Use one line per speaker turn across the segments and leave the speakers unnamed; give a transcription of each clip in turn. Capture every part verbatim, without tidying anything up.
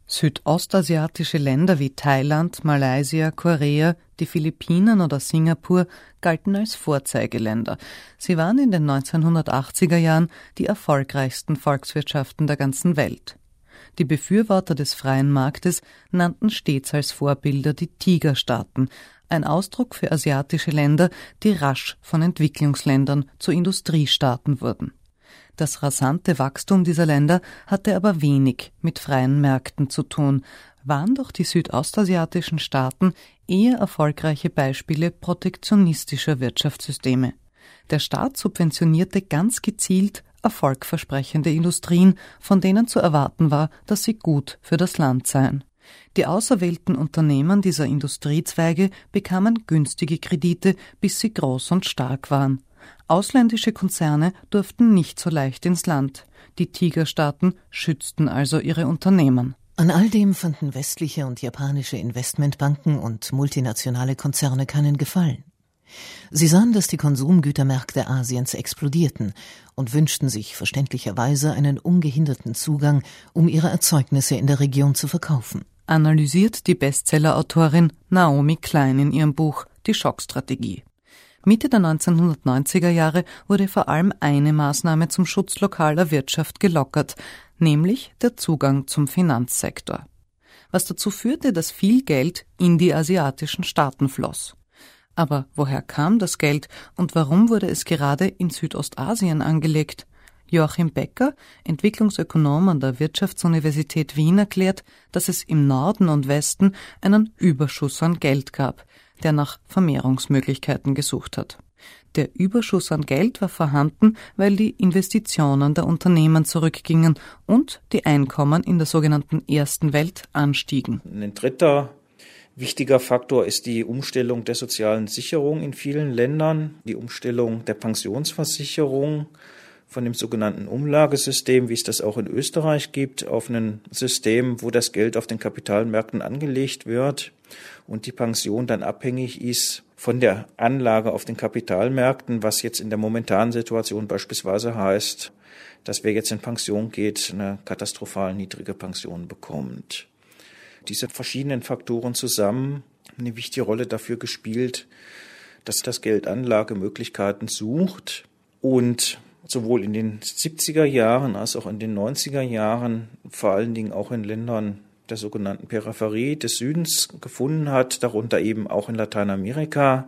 Südostasiatische Länder wie Thailand, Malaysia, Korea, die Philippinen oder Singapur galten als Vorzeigeländer. Sie waren in den neunzehnhundertachtziger Jahren die erfolgreichsten Volkswirtschaften der ganzen Welt. Die Befürworter des freien Marktes nannten stets als Vorbilder die Tigerstaaten, ein Ausdruck für asiatische Länder, die rasch von Entwicklungsländern zu Industriestaaten wurden. Das rasante Wachstum dieser Länder hatte aber wenig mit freien Märkten zu tun, waren doch die südostasiatischen Staaten eher erfolgreiche Beispiele protektionistischer Wirtschaftssysteme. Der Staat subventionierte ganz gezielt erfolgversprechende Industrien, von denen zu erwarten war, dass sie gut für das Land seien. Die auserwählten Unternehmen dieser Industriezweige bekamen günstige Kredite, bis sie groß und stark waren. Ausländische Konzerne durften nicht so leicht ins Land. Die Tigerstaaten schützten also ihre Unternehmen.
An all dem fanden westliche und japanische Investmentbanken und multinationale Konzerne keinen Gefallen. Sie sahen, dass die Konsumgütermärkte Asiens explodierten und wünschten sich verständlicherweise einen ungehinderten Zugang, um ihre Erzeugnisse in der Region zu verkaufen.
Analysiert die Bestsellerautorin Naomi Klein in ihrem Buch Die Schockstrategie. Mitte der neunzehnhundertneunziger Jahre wurde vor allem eine Maßnahme zum Schutz lokaler Wirtschaft gelockert, nämlich der Zugang zum Finanzsektor. Was dazu führte, dass viel Geld in die asiatischen Staaten floss. Aber woher kam das Geld und warum wurde es gerade in Südostasien angelegt? Joachim Becker, Entwicklungsökonom an der Wirtschaftsuniversität Wien, erklärt, dass es im Norden und Westen einen Überschuss an Geld gab, der nach Vermehrungsmöglichkeiten gesucht hat. Der Überschuss an Geld war vorhanden, weil die Investitionen der Unternehmen zurückgingen und die Einkommen in der sogenannten Ersten Welt anstiegen.
Ein dritter wichtiger Faktor ist die Umstellung der sozialen Sicherung in vielen Ländern, die Umstellung der Pensionsversicherung von dem sogenannten Umlagesystem, wie es das auch in Österreich gibt, auf ein System, wo das Geld auf den Kapitalmärkten angelegt wird und die Pension dann abhängig ist von der Anlage auf den Kapitalmärkten, was jetzt in der momentanen Situation beispielsweise heißt, dass wer jetzt in Pension geht, eine katastrophal niedrige Pension bekommt. Diese verschiedenen Faktoren zusammen haben eine wichtige Rolle dafür gespielt, dass das Geld Anlagemöglichkeiten sucht und sowohl in den siebziger Jahren als auch in den neunziger Jahren, vor allen Dingen auch in Ländern der sogenannten Peripherie des Südens gefunden hat, darunter eben auch in Lateinamerika,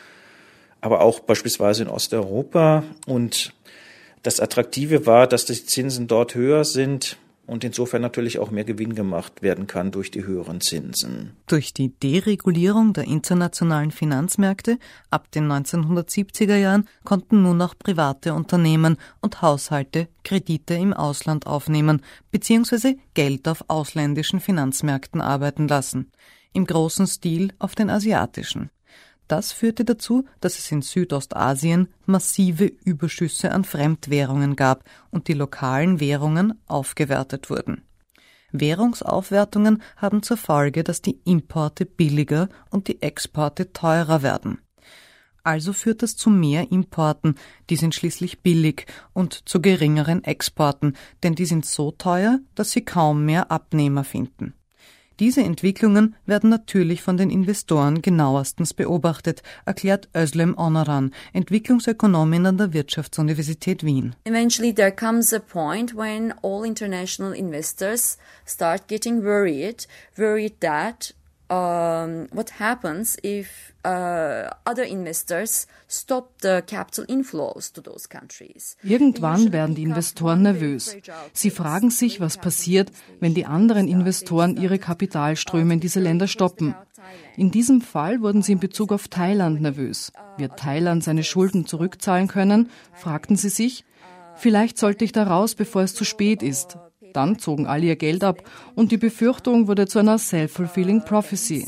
aber auch beispielsweise in Osteuropa. Und das Attraktive war, dass die Zinsen dort höher sind und insofern natürlich auch mehr Gewinn gemacht werden kann durch die höheren Zinsen.
Durch die Deregulierung der internationalen Finanzmärkte ab den neunzehnhundertsiebziger Jahren konnten nun auch private Unternehmen und Haushalte Kredite im Ausland aufnehmen bzw. Geld auf ausländischen Finanzmärkten arbeiten lassen, im großen Stil auf den asiatischen. Das führte dazu, dass es in Südostasien massive Überschüsse an Fremdwährungen gab und die lokalen Währungen aufgewertet wurden. Währungsaufwertungen haben zur Folge, dass die Importe billiger und die Exporte teurer werden. Also führt das zu mehr Importen, die sind schließlich billig, und zu geringeren Exporten, denn die sind so teuer, dass sie kaum mehr Abnehmer finden. Diese Entwicklungen werden natürlich von den Investoren genauestens beobachtet, erklärt Özlem Onaran, Entwicklungsökonomin an der Wirtschaftsuniversität Wien.
Eventually there comes a point when all international investors start getting worried, worried that um, what happens if uh, other investors stop the capital inflows to those countries.
Irgendwann werden die Investoren nervös. Sie fragen sich, was passiert, wenn die anderen Investoren ihre Kapitalströme in diese Länder stoppen. In diesem Fall wurden sie in Bezug auf Thailand nervös. Wird Thailand seine Schulden zurückzahlen können, fragten sie sich. Vielleicht sollte ich da raus, bevor es zu spät ist. Dann zogen alle ihr Geld ab und die Befürchtung wurde zu einer self-fulfilling prophecy.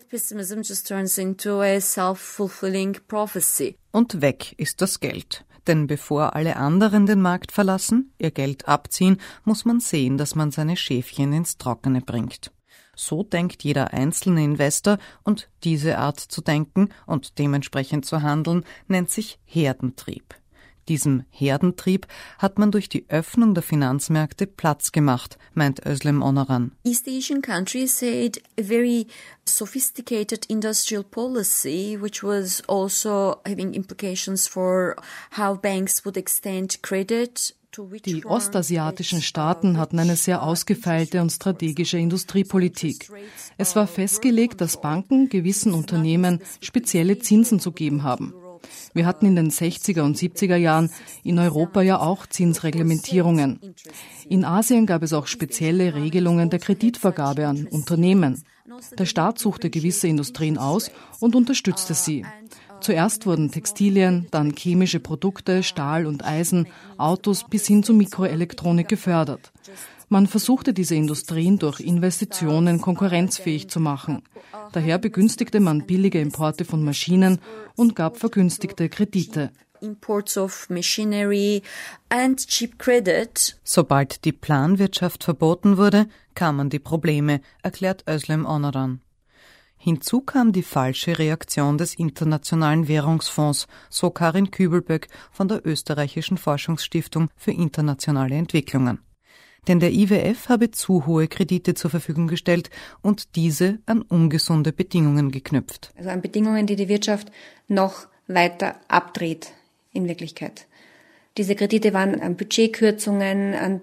Und weg ist das Geld. Denn bevor alle anderen den Markt verlassen, ihr Geld abziehen, muss man sehen, dass man seine Schäfchen ins Trockene bringt. So denkt jeder einzelne Investor, und diese Art zu denken und dementsprechend zu handeln nennt sich Herdentrieb. Diesem Herdentrieb hat man durch die Öffnung der Finanzmärkte Platz gemacht, meint Özlem Onaran.
East Asian countries had a very sophisticated industrial policy, which was also having implications for how banks would extend credit.
Die ostasiatischen Staaten hatten eine sehr ausgefeilte und strategische Industriepolitik. Es war festgelegt, dass Banken gewissen Unternehmen spezielle Zinsen zu geben haben. Wir hatten in den sechziger und siebziger Jahren in Europa ja auch Zinsreglementierungen. In Asien gab es auch spezielle Regelungen der Kreditvergabe an Unternehmen. Der Staat suchte gewisse Industrien aus und unterstützte sie. Zuerst wurden Textilien, dann chemische Produkte, Stahl und Eisen, Autos bis hin zu Mikroelektronik gefördert. Man versuchte diese Industrien durch Investitionen konkurrenzfähig zu machen. Daher begünstigte man billige Importe von Maschinen und gab vergünstigte Kredite.
Imports of machinery and cheap credit.
Sobald die Planwirtschaft verboten wurde, kamen die Probleme, erklärt Özlem Onaran. Hinzu kam die falsche Reaktion des Internationalen Währungsfonds, so Karin Kübelböck von der Österreichischen Forschungsstiftung für internationale Entwicklungen. Denn der I W F habe zu hohe Kredite zur Verfügung gestellt und diese an ungesunde Bedingungen geknüpft.
Also an Bedingungen, die die Wirtschaft noch weiter abdreht in Wirklichkeit. Diese Kredite waren an Budgetkürzungen, an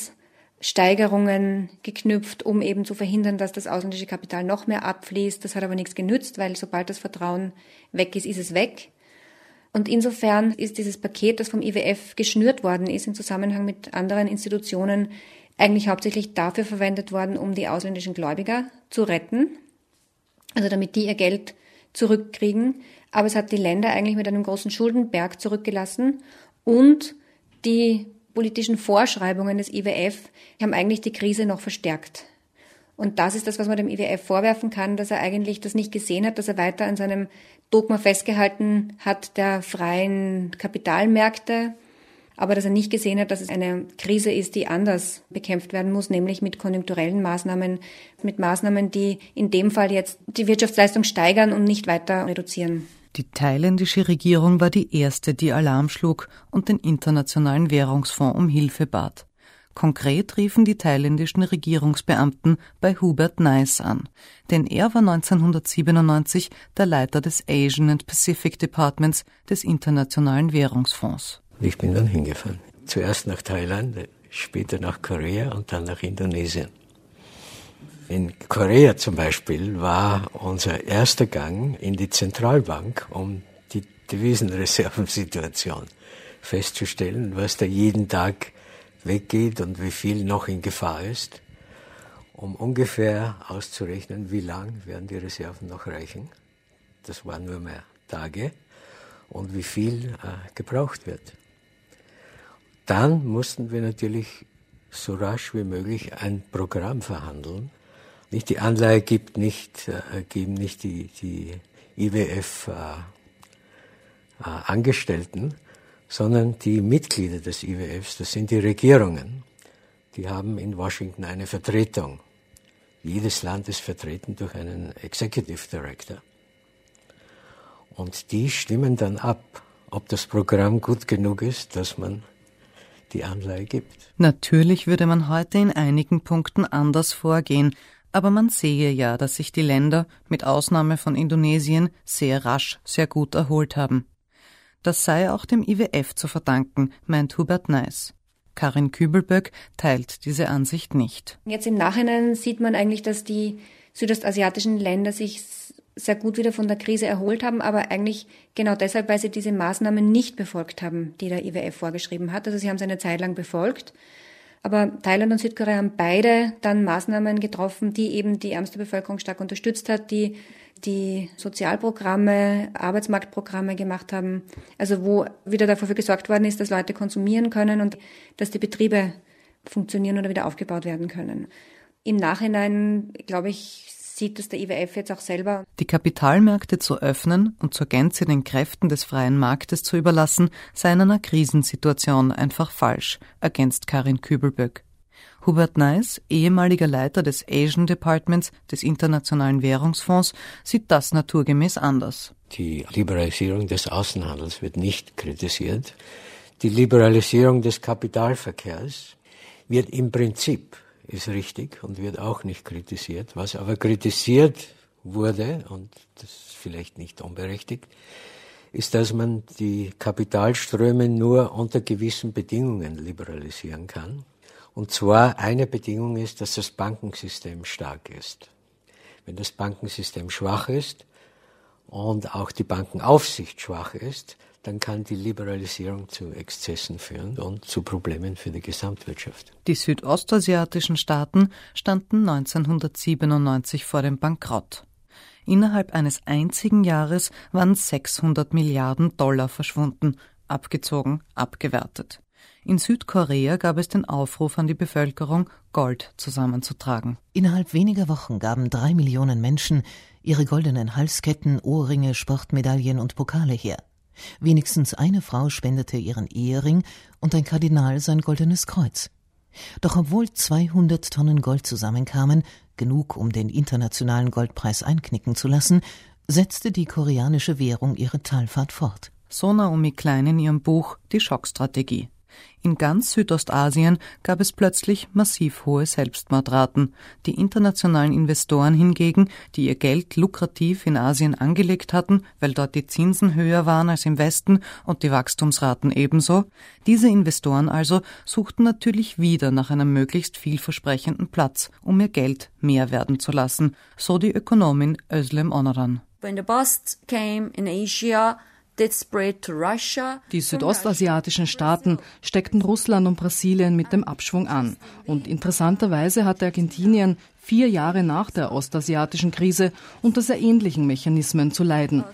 Zinssteigerungen geknüpft, um eben zu verhindern, dass das ausländische Kapital noch mehr abfließt. Das hat aber nichts genützt, weil sobald das Vertrauen weg ist, ist es weg. Und insofern ist dieses Paket, das vom I W F geschnürt worden ist, im Zusammenhang mit anderen Institutionen, eigentlich hauptsächlich dafür verwendet worden, um die ausländischen Gläubiger zu retten, also damit die ihr Geld zurückkriegen. Aber es hat die Länder eigentlich mit einem großen Schuldenberg zurückgelassen und die politischen Vorschreibungen des I W F haben eigentlich die Krise noch verstärkt. Und das ist das, was man dem I W F vorwerfen kann, dass er eigentlich das nicht gesehen hat, dass er weiter an seinem Dogma festgehalten hat der freien Kapitalmärkte, aber dass er nicht gesehen hat, dass es eine Krise ist, die anders bekämpft werden muss, nämlich mit konjunkturellen Maßnahmen, mit Maßnahmen, die in dem Fall jetzt die Wirtschaftsleistung steigern und nicht weiter reduzieren.
Die thailändische Regierung war die erste, die Alarm schlug und den Internationalen Währungsfonds um Hilfe bat. Konkret riefen die thailändischen Regierungsbeamten bei Hubert Nice an, denn er war neunzehnhundertsiebenundneunzig der Leiter des Asian and Pacific Departments des Internationalen Währungsfonds.
Ich bin dann hingefahren. Zuerst nach Thailand, später nach Korea und dann nach Indonesien. In Korea zum Beispiel war unser erster Gang in die Zentralbank, um die Devisenreservensituation festzustellen, was da jeden Tag weggeht und wie viel noch in Gefahr ist, um ungefähr auszurechnen, wie lang werden die Reserven noch reichen. Das waren nur mehr Tage und wie viel äh, gebraucht wird. Dann mussten wir natürlich so rasch wie möglich ein Programm verhandeln. Nicht die Anleihe gibt nicht, äh, geben nicht die, die I W F äh, äh, Angestellten, sondern die Mitglieder des I W Fs, das sind die Regierungen, die haben in Washington eine Vertretung. Jedes Land ist vertreten durch einen Executive Director. Und die stimmen dann ab, ob das Programm gut genug ist, dass man die Anleihe gibt.
Natürlich würde man heute in einigen Punkten anders vorgehen, aber man sehe ja, dass sich die Länder, mit Ausnahme von Indonesien, sehr rasch, sehr gut erholt haben. Das sei auch dem I W F zu verdanken, meint Hubert Nice. Karin Kübelböck teilt diese Ansicht nicht.
Jetzt im Nachhinein sieht man eigentlich, dass die südostasiatischen Länder sich sehr gut wieder von der Krise erholt haben, aber eigentlich genau deshalb, weil sie diese Maßnahmen nicht befolgt haben, die der I W F vorgeschrieben hat. Also sie haben es eine Zeit lang befolgt. Aber Thailand und Südkorea haben beide dann Maßnahmen getroffen, die eben die ärmste Bevölkerung stark unterstützt hat, die die Sozialprogramme, Arbeitsmarktprogramme gemacht haben, also wo wieder dafür gesorgt worden ist, dass Leute konsumieren können und dass die Betriebe funktionieren oder wieder aufgebaut werden können. Im Nachhinein, glaube ich, sieht das der I W F jetzt auch selber.
Die Kapitalmärkte zu öffnen und zur Gänze den Kräften des freien Marktes zu überlassen, sei in einer Krisensituation einfach falsch, ergänzt Karin Kübelböck. Hubert Nice, ehemaliger Leiter des Asian Departments des Internationalen Währungsfonds, sieht das naturgemäß anders.
Die Liberalisierung des Außenhandels wird nicht kritisiert. Die Liberalisierung des Kapitalverkehrs wird im Prinzip, ist richtig und wird auch nicht kritisiert. Was aber kritisiert wurde, und das ist vielleicht nicht unberechtigt, ist, dass man die Kapitalströme nur unter gewissen Bedingungen liberalisieren kann. Und zwar eine Bedingung ist, dass das Bankensystem stark ist. Wenn das Bankensystem schwach ist und auch die Bankenaufsicht schwach ist, dann kann die Liberalisierung zu Exzessen führen und zu Problemen für die Gesamtwirtschaft.
Die südostasiatischen Staaten standen neunzehnhundertsiebenundneunzig vor dem Bankrott. Innerhalb eines einzigen Jahres waren sechshundert Milliarden Dollar verschwunden, abgezogen, abgewertet. In Südkorea gab es den Aufruf an die Bevölkerung, Gold zusammenzutragen.
Innerhalb weniger Wochen gaben drei Millionen Menschen ihre goldenen Halsketten, Ohrringe, Sportmedaillen und Pokale her. Wenigstens eine Frau spendete ihren Ehering und ein Kardinal sein goldenes Kreuz. Doch obwohl zweihundert Tonnen Gold zusammenkamen, genug um den internationalen Goldpreis einknicken zu lassen, setzte die koreanische Währung ihre Talfahrt fort.
So Naomi Klein in ihrem Buch Die Schockstrategie. In ganz Südostasien gab es plötzlich massiv hohe Selbstmordraten. Die internationalen Investoren hingegen, die ihr Geld lukrativ in Asien angelegt hatten, weil dort die Zinsen höher waren als im Westen und die Wachstumsraten ebenso, diese Investoren also suchten natürlich wieder nach einem möglichst vielversprechenden Platz, um ihr Geld mehr werden zu lassen, so die Ökonomin Özlem Onaran.
When the bust came in Asia,
die südostasiatischen Staaten steckten Russland und Brasilien mit dem Abschwung an. Und interessanterweise hatte Argentinien vier Jahre nach der ostasiatischen Krise unter sehr ähnlichen Mechanismen zu leiden.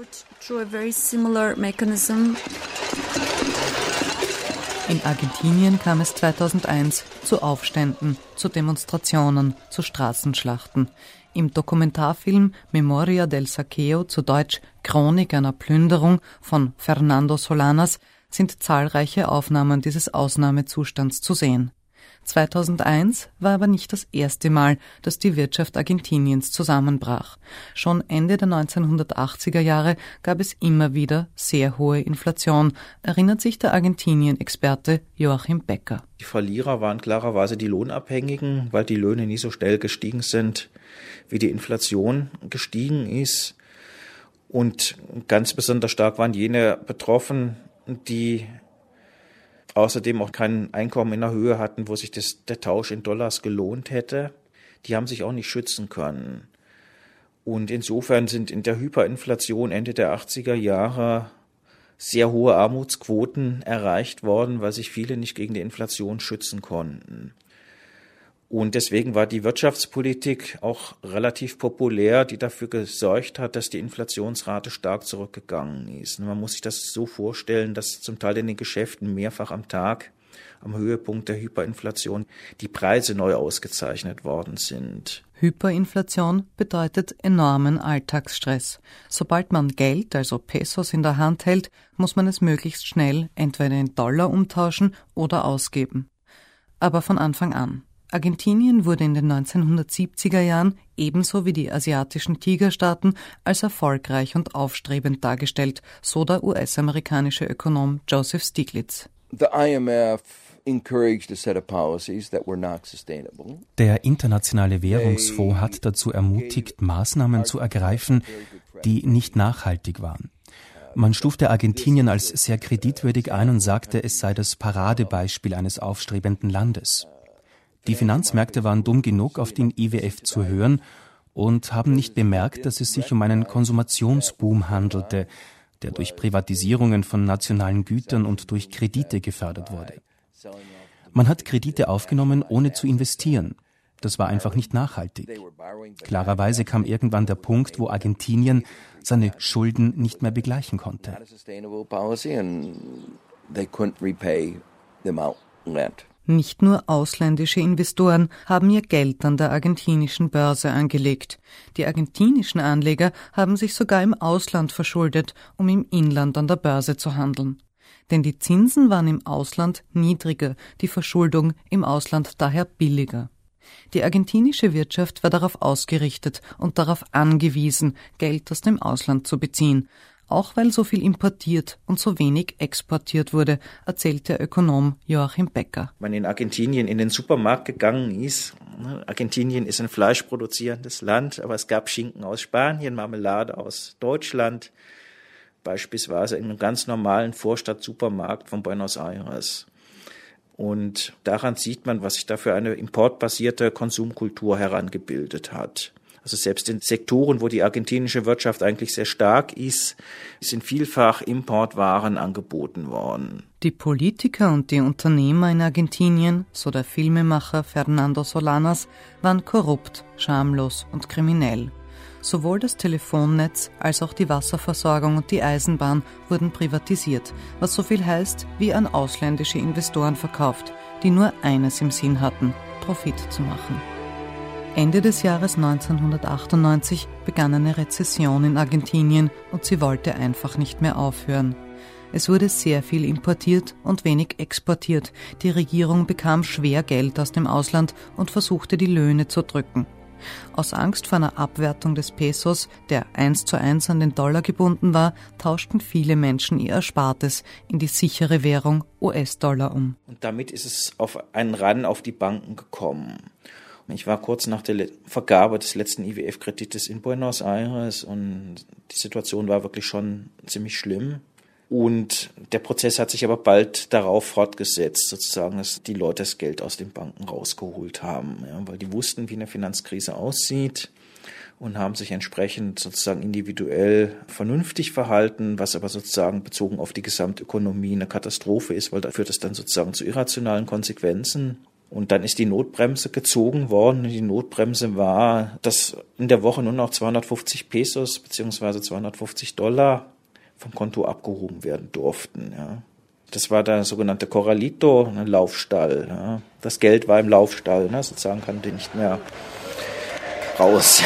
In Argentinien kam es zweitausendeins zu Aufständen, zu Demonstrationen, zu Straßenschlachten. Im Dokumentarfilm Memoria del Saqueo, zu Deutsch Chronik einer Plünderung von Fernando Solanas, sind zahlreiche Aufnahmen dieses Ausnahmezustands zu sehen. zweitausendeins war aber nicht das erste Mal, dass die Wirtschaft Argentiniens zusammenbrach. Schon Ende der neunzehnhundertachtziger Jahre gab es immer wieder sehr hohe Inflation, erinnert sich der Argentinien-Experte Joachim Becker.
Die Verlierer waren klarerweise die Lohnabhängigen, weil die Löhne nie so schnell gestiegen sind, wie die Inflation gestiegen ist. Und ganz besonders stark waren jene betroffen, die außerdem auch kein Einkommen in der Höhe hatten, wo sich das, der Tausch in Dollars gelohnt hätte. Die haben sich auch nicht schützen können. Und insofern sind in der Hyperinflation Ende der achtziger Jahre sehr hohe Armutsquoten erreicht worden, weil sich viele nicht gegen die Inflation schützen konnten. Und deswegen war die Wirtschaftspolitik auch relativ populär, die dafür gesorgt hat, dass die Inflationsrate stark zurückgegangen ist. Man muss sich das so vorstellen, dass zum Teil in den Geschäften mehrfach am Tag, am Höhepunkt der Hyperinflation, die Preise neu ausgezeichnet worden sind.
Hyperinflation bedeutet enormen Alltagsstress. Sobald man Geld, also Pesos, in der Hand hält, muss man es möglichst schnell entweder in Dollar umtauschen oder ausgeben. Aber von Anfang an. Argentinien wurde in den neunzehnhundertsiebziger Jahren ebenso wie die asiatischen Tigerstaaten als erfolgreich und aufstrebend dargestellt, so der U S-amerikanische Ökonom Joseph Stiglitz.
The I M F encouraged a set of policies that were not sustainable.
Der Internationale Währungsfonds hat dazu ermutigt, Maßnahmen zu ergreifen, die nicht nachhaltig waren. Man stufte Argentinien als sehr kreditwürdig ein und sagte, es sei das Paradebeispiel eines aufstrebenden Landes. Die Finanzmärkte waren dumm genug, auf den I W F zu hören und haben nicht bemerkt, dass es sich um einen Konsumationsboom handelte, der durch Privatisierungen von nationalen Gütern und durch Kredite gefördert wurde. Man hat Kredite aufgenommen, ohne zu investieren. Das war einfach nicht nachhaltig. Klarerweise kam irgendwann der Punkt, wo Argentinien seine Schulden nicht mehr begleichen konnte.
Nicht nur ausländische Investoren haben ihr Geld an der argentinischen Börse angelegt. Die argentinischen Anleger haben sich sogar im Ausland verschuldet, um im Inland an der Börse zu handeln. Denn die Zinsen waren im Ausland niedriger, die Verschuldung im Ausland daher billiger. Die argentinische Wirtschaft war darauf ausgerichtet und darauf angewiesen, Geld aus dem Ausland zu beziehen. Auch weil so viel importiert und so wenig exportiert wurde, erzählt der Ökonom Joachim Becker.
Wenn man in Argentinien in den Supermarkt gegangen ist, Argentinien ist ein fleischproduzierendes Land, aber es gab Schinken aus Spanien, Marmelade aus Deutschland, beispielsweise in einem ganz normalen Vorstadt-Supermarkt von Buenos Aires. Und daran sieht man, was sich da für eine importbasierte Konsumkultur herangebildet hat. Also selbst in Sektoren, wo die argentinische Wirtschaft eigentlich sehr stark ist, sind vielfach Importwaren angeboten worden.
Die Politiker und die Unternehmer in Argentinien, so der Filmemacher Fernando Solanas, waren korrupt, schamlos und kriminell. Sowohl das Telefonnetz als auch die Wasserversorgung und die Eisenbahn wurden privatisiert, was so viel heißt wie an ausländische Investoren verkauft, die nur eines im Sinn hatten: Profit zu machen. Ende des Jahres neunzehnhundertachtundneunzig begann eine Rezession in Argentinien und sie wollte einfach nicht mehr aufhören. Es wurde sehr viel importiert und wenig exportiert. Die Regierung bekam schwer Geld aus dem Ausland und versuchte, die Löhne zu drücken. Aus Angst vor einer Abwertung des Pesos, der eins zu eins an den Dollar gebunden war, tauschten viele Menschen ihr Erspartes in die sichere Währung U S-Dollar um.
Und damit ist es auf einen Run auf die Banken gekommen. Ich war kurz nach der Vergabe des letzten I W F-Kredites in Buenos Aires und die Situation war wirklich schon ziemlich schlimm. Und der Prozess hat sich aber bald darauf fortgesetzt, sozusagen, dass die Leute das Geld aus den Banken rausgeholt haben, ja, weil die wussten, wie eine Finanzkrise aussieht und haben sich entsprechend sozusagen individuell vernünftig verhalten, was aber sozusagen bezogen auf die Gesamtökonomie eine Katastrophe ist, weil da führt es dann sozusagen zu irrationalen Konsequenzen. Und dann ist die Notbremse gezogen worden. Die Notbremse war, dass in der Woche nur noch zweihundertfünfzig Pesos bzw. zweihundertfünfzig Dollar vom Konto abgehoben werden durften. Ja. Das war der sogenannte Corralito, ein Laufstall. Ja. Das Geld war im Laufstall, ne, sozusagen kannte nicht mehr raus.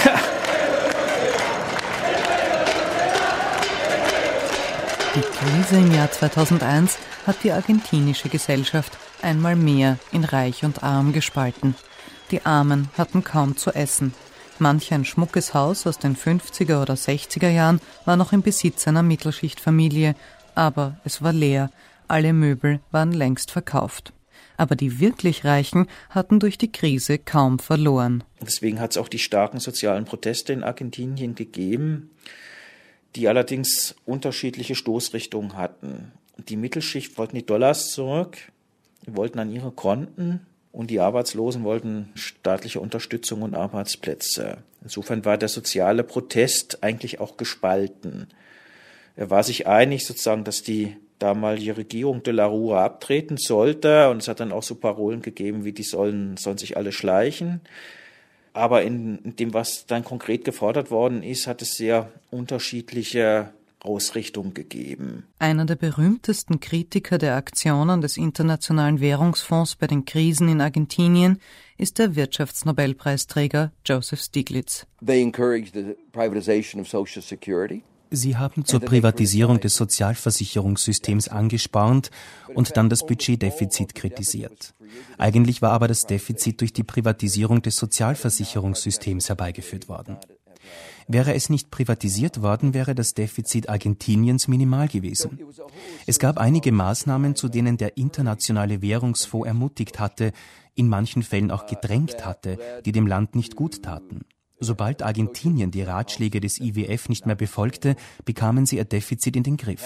Die Krise im Jahr zweitausendeins hat die argentinische Gesellschaft einmal mehr in Reich und Arm gespalten. Die Armen hatten kaum zu essen. Manch ein schmuckes Haus aus den fünfziger oder sechziger Jahren war noch im Besitz einer Mittelschichtfamilie, aber es war leer, alle Möbel waren längst verkauft. Aber die wirklich Reichen hatten durch die Krise kaum verloren.
Deswegen hat es auch die starken sozialen Proteste in Argentinien gegeben, die allerdings unterschiedliche Stoßrichtungen hatten. Die Mittelschicht wollten die Dollars zurück, wollten an ihre Konten, und die Arbeitslosen wollten staatliche Unterstützung und Arbeitsplätze. Insofern war der soziale Protest eigentlich auch gespalten. Er war sich einig sozusagen, dass die damalige Regierung de la Rúa abtreten sollte. Und es hat dann auch so Parolen gegeben, wie die sollen, sollen sich alle schleichen. Aber in, in dem, was dann konkret gefordert worden ist, hat es sehr unterschiedliche Ausrichtung gegeben.
Einer der berühmtesten Kritiker der Aktionen des Internationalen Währungsfonds bei den Krisen in Argentinien ist der Wirtschaftsnobelpreisträger Joseph Stiglitz.
They encouraged the privatization of Social Security.
Sie haben zur Privatisierung des Sozialversicherungssystems angespornt und dann das Budgetdefizit kritisiert. Eigentlich war aber das Defizit durch die Privatisierung des Sozialversicherungssystems herbeigeführt worden. Wäre es nicht privatisiert worden, wäre das Defizit Argentiniens minimal gewesen. Es gab einige Maßnahmen, zu denen der Internationale Währungsfonds ermutigt hatte, in manchen Fällen auch gedrängt hatte, die dem Land nicht gut taten. Sobald Argentinien die Ratschläge des I W F nicht mehr befolgte, bekamen sie ihr Defizit in den Griff.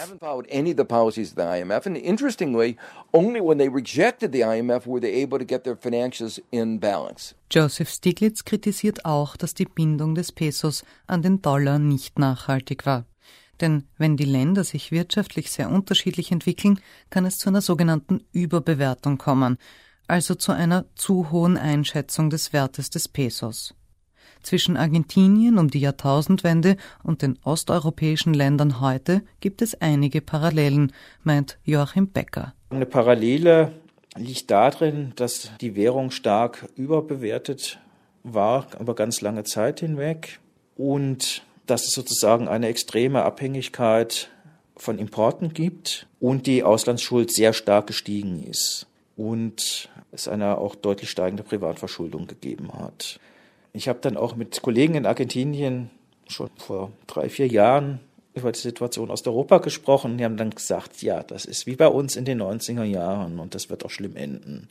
Joseph Stiglitz kritisiert auch, dass die Bindung des Pesos an den Dollar nicht nachhaltig war. Denn wenn die Länder sich wirtschaftlich sehr unterschiedlich entwickeln, kann es zu einer sogenannten Überbewertung kommen, also zu einer zu hohen Einschätzung des Wertes des Pesos. Zwischen Argentinien um die Jahrtausendwende und den osteuropäischen Ländern heute gibt es einige Parallelen, meint Joachim Becker.
Eine Parallele liegt darin, dass die Währung stark überbewertet war, aber ganz lange Zeit hinweg, und dass es sozusagen eine extreme Abhängigkeit von Importen gibt und die Auslandsschuld sehr stark gestiegen ist und es eine auch deutlich steigende Privatverschuldung gegeben hat. Ich habe dann auch mit Kollegen in Argentinien schon vor drei, vier Jahren über die Situation Osteuropa gesprochen und die haben dann gesagt, ja, das ist wie bei uns in den neunziger Jahren und das wird auch schlimm enden.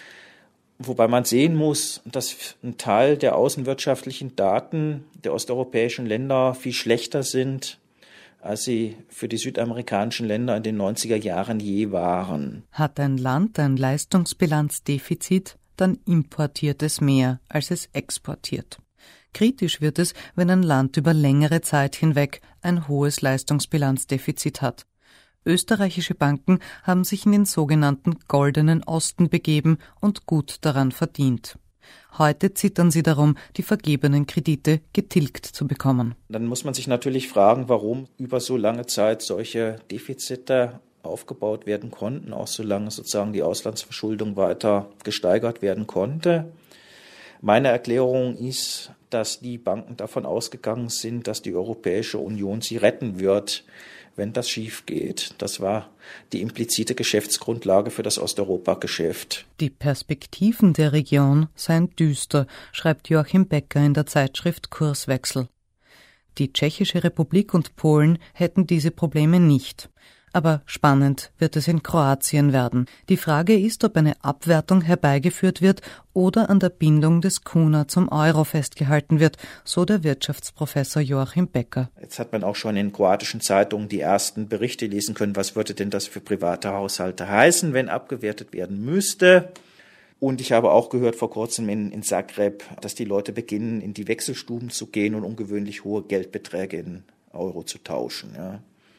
Wobei man sehen muss, dass ein Teil der außenwirtschaftlichen Daten der osteuropäischen Länder viel schlechter sind, als sie für die südamerikanischen Länder in den neunziger Jahren je waren.
Hat ein Land ein Leistungsbilanzdefizit, dann importiert es mehr, als es exportiert. Kritisch wird es, wenn ein Land über längere Zeit hinweg ein hohes Leistungsbilanzdefizit hat. Österreichische Banken haben sich in den sogenannten Goldenen Osten begeben und gut daran verdient. Heute zittern sie darum, die vergebenen Kredite getilgt zu bekommen.
Dann muss man sich natürlich fragen, warum über so lange Zeit solche Defizite aufgebaut werden konnten, auch solange sozusagen die Auslandsverschuldung weiter gesteigert werden konnte. Meine Erklärung ist, dass die Banken davon ausgegangen sind, dass die Europäische Union sie retten wird, wenn das schief geht. Das war die implizite Geschäftsgrundlage für das Osteuropa-Geschäft.
Die Perspektiven der Region seien düster, schreibt Joachim Becker in der Zeitschrift Kurswechsel. Die Tschechische Republik und Polen hätten diese Probleme nicht. Aber spannend wird es in Kroatien werden. Die Frage ist, ob eine Abwertung herbeigeführt wird oder an der Bindung des Kuna zum Euro festgehalten wird, so der Wirtschaftsprofessor Joachim Becker.
Jetzt hat man auch schon in kroatischen Zeitungen die ersten Berichte lesen können, was würde denn das für private Haushalte heißen, wenn abgewertet werden müsste. Und ich habe auch gehört vor kurzem in, in Zagreb, dass die Leute beginnen, in die Wechselstuben zu gehen und ungewöhnlich hohe Geldbeträge in Euro zu tauschen, ja.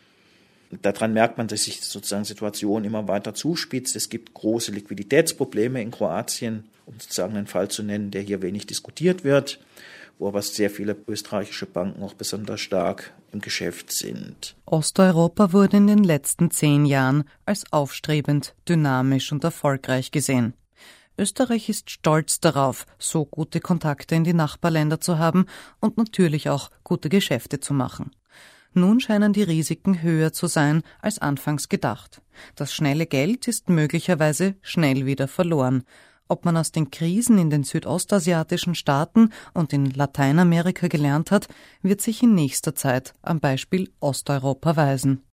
Daran merkt man, dass sich sozusagen die Situation immer weiter zuspitzt. Es gibt große Liquiditätsprobleme in Kroatien, um sozusagen einen Fall zu nennen, der hier wenig diskutiert wird, wo aber sehr viele österreichische Banken auch besonders stark im Geschäft sind.
Osteuropa wurde in den letzten zehn Jahren als aufstrebend, dynamisch und erfolgreich gesehen. Österreich ist stolz darauf, so gute Kontakte in die Nachbarländer zu haben und natürlich auch gute Geschäfte zu machen. Nun scheinen die Risiken höher zu sein als anfangs gedacht. Das schnelle Geld ist möglicherweise schnell wieder verloren. Ob man aus den Krisen in den südostasiatischen Staaten und in Lateinamerika gelernt hat, wird sich in nächster Zeit am Beispiel Osteuropa weisen.